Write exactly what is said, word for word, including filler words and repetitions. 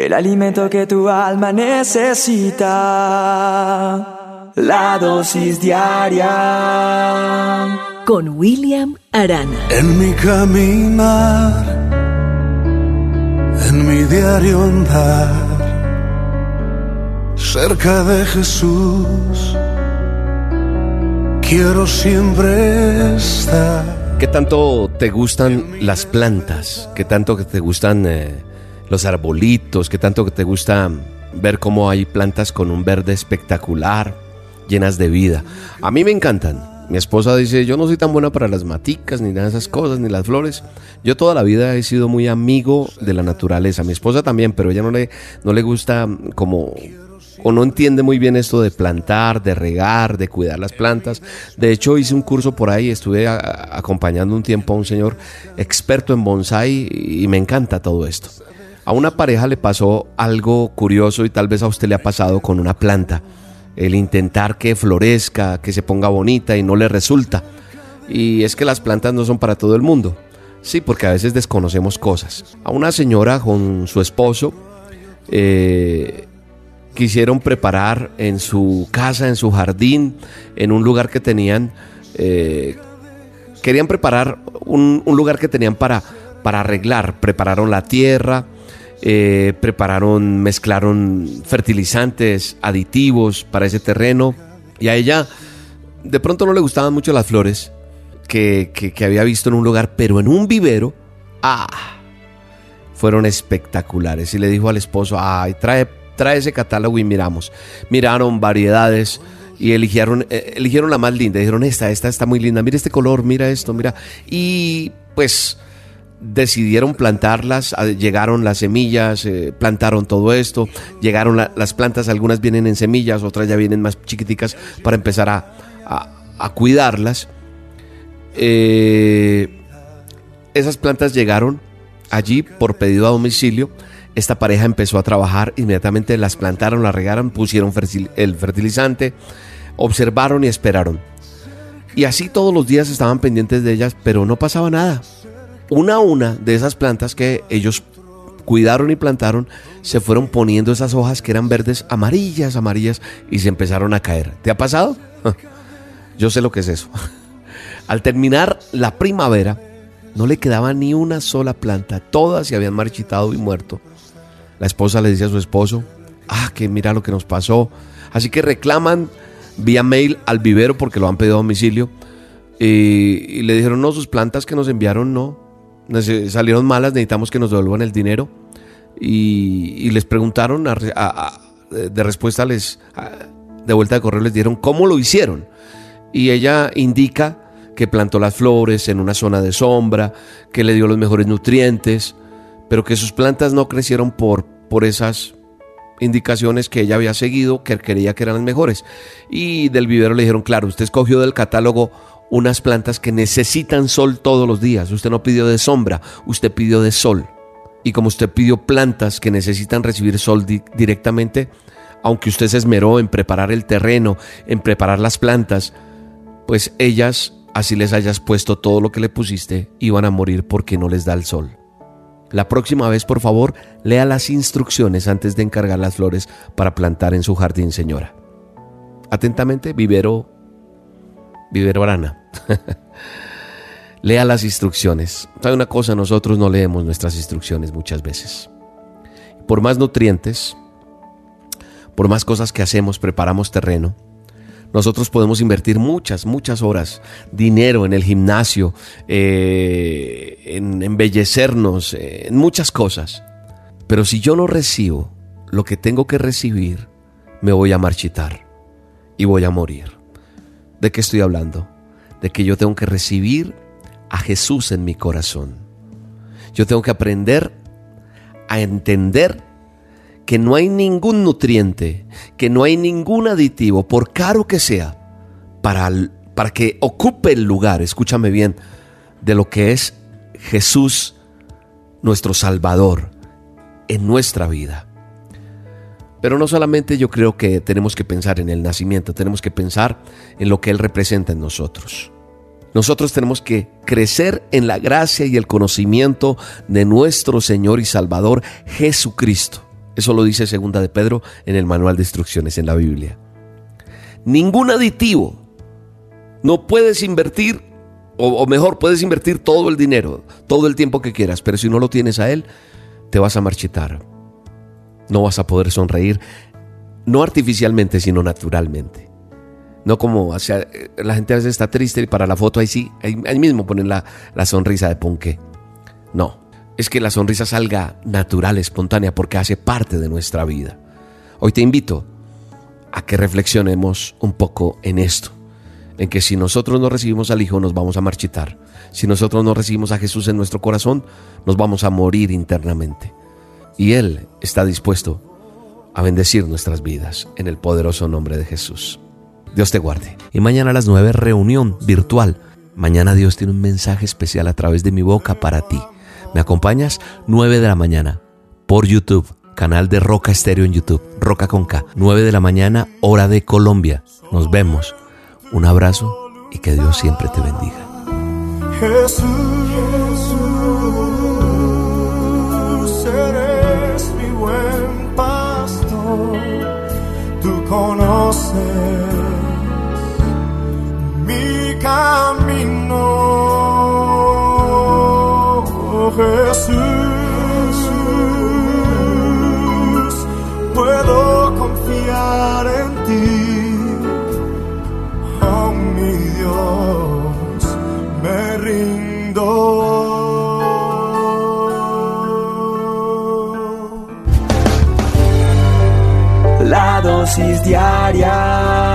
el alimento que tu alma necesita, la dosis diaria. Con William Arana. En mi caminar, en mi diario andar, cerca de Jesús, quiero siempre estar. ¿Qué tanto te gustan las plantas? ¿Qué tanto que te gustan eh, los arbolitos? ¿Qué tanto que te gusta ver cómo hay plantas con un verde espectacular, llenas de vida? A mí me encantan. Mi esposa dice, yo no soy tan buena para las maticas, ni nada de esas cosas, ni las flores. Yo toda la vida he sido muy amigo de la naturaleza. Mi esposa también, pero ella no le, no le gusta como... o no entiende muy bien esto de plantar, de regar, de cuidar las plantas. De hecho, hice un curso por ahí, estuve a, a, acompañando un tiempo a un señor experto en bonsái y me encanta todo esto. A una pareja le pasó algo curioso y tal vez a usted le ha pasado con una planta. El intentar que florezca, que se ponga bonita y no le resulta. Y es que las plantas no son para todo el mundo. Sí, porque a veces desconocemos cosas. A una señora con su esposo... Eh, quisieron preparar en su casa, en su jardín, en un lugar que tenían, eh, querían preparar un, un lugar que tenían para, para arreglar. Prepararon la tierra, eh, prepararon, mezclaron fertilizantes, aditivos para ese terreno, y a ella de pronto no le gustaban mucho las flores que, que, que había visto en un lugar, pero en un vivero, ¡ah!, fueron espectaculares. Y le dijo al esposo, ¡ay, trae trae ese catálogo y miramos! Miraron variedades y eligieron, eh, eligieron la más linda. Dijeron, esta, esta está muy linda, mira este color, mira esto, mira. Y pues decidieron plantarlas. Llegaron las semillas, eh, plantaron todo esto. Llegaron la, las plantas, algunas vienen en semillas, otras ya vienen más chiquiticas para empezar a, a, a cuidarlas. Eh, esas plantas llegaron allí por pedido a domicilio. Esta pareja empezó a trabajar, inmediatamente las plantaron, las regaron, pusieron el fertilizante, observaron y esperaron. Y así todos los días estaban pendientes de ellas, pero no pasaba nada. Una a una de esas plantas que ellos cuidaron y plantaron, se fueron poniendo esas hojas que eran verdes, amarillas, amarillas, y se empezaron a caer. ¿Te ha pasado? Yo sé lo que es eso. Al terminar la primavera, no le quedaba ni una sola planta, todas se habían marchitado y muerto. La esposa le dice a su esposo, ah, que mira lo que nos pasó. Así que reclaman vía mail al vivero porque lo han pedido a domicilio. Y, y le dijeron, no, sus plantas que nos enviaron no, salieron malas, necesitamos que nos devuelvan el dinero. Y, y les preguntaron, a, a, a, de respuesta, les a, de vuelta de correo les dieron cómo lo hicieron. Y ella indica que plantó las flores en una zona de sombra, que le dio los mejores nutrientes, pero que sus plantas no crecieron por, por esas indicaciones que ella había seguido, que creía que eran las mejores. Y del vivero le dijeron, claro, usted escogió del catálogo unas plantas que necesitan sol todos los días. Usted no pidió de sombra, usted pidió de sol. Y como usted pidió plantas que necesitan recibir sol di- directamente, aunque usted se esmeró en preparar el terreno, en preparar las plantas, pues ellas, así les hayas puesto todo lo que le pusiste, iban a morir porque no les da el sol. La próxima vez, por favor, lea las instrucciones antes de encargar las flores para plantar en su jardín, señora. Atentamente, Vivero, Vivero Arana. Lea las instrucciones. ¿Sabe una cosa? Nosotros no leemos nuestras instrucciones muchas veces. Por más nutrientes, por más cosas que hacemos, preparamos terreno. Nosotros podemos invertir muchas, muchas horas, dinero en el gimnasio, eh, en embellecernos, eh, en muchas cosas. Pero si yo no recibo lo que tengo que recibir, me voy a marchitar y voy a morir. ¿De qué estoy hablando? De que yo tengo que recibir a Jesús en mi corazón. Yo tengo que aprender a entender que no hay ningún nutriente, que no hay ningún aditivo, por caro que sea, para, para que ocupe el lugar, escúchame bien, de lo que es Jesús, nuestro Salvador, en nuestra vida. Pero no solamente yo creo que tenemos que pensar en el nacimiento, tenemos que pensar en lo que Él representa en nosotros. Nosotros tenemos que crecer en la gracia y el conocimiento de nuestro Señor y Salvador Jesucristo. Eso lo dice Segunda de Pedro en el manual de instrucciones en la Biblia. Ningún aditivo. No puedes invertir, o, o mejor, puedes invertir todo el dinero, todo el tiempo que quieras, pero si no lo tienes a él, te vas a marchitar. No vas a poder sonreír, no artificialmente, sino naturalmente. No como, o sea, la gente a veces está triste y para la foto ahí sí, ahí, ahí mismo ponen la, la sonrisa de ponqué. No, es que la sonrisa salga natural, espontánea, porque hace parte de nuestra vida. Hoy te invito a que reflexionemos un poco en esto, en que si nosotros no recibimos al Hijo nos vamos a marchitar. Si nosotros no recibimos a Jesús en nuestro corazón, nos vamos a morir internamente. Y Él está dispuesto a bendecir nuestras vidas en el poderoso nombre de Jesús. Dios te guarde. Y mañana a las nueve, reunión virtual. Mañana Dios tiene un mensaje especial a través de mi boca para ti. ¿Me acompañas? nueve de la mañana por YouTube, canal de Roca Estéreo en YouTube, Roca con K. nueve de la mañana, hora de Colombia. Nos vemos. Un abrazo y que Dios siempre te bendiga. Jesús, eres mi buen pastor, tú conoces mi camino, Jesús, puedo confiar en ti, oh mi Dios, me rindo. La dosis diaria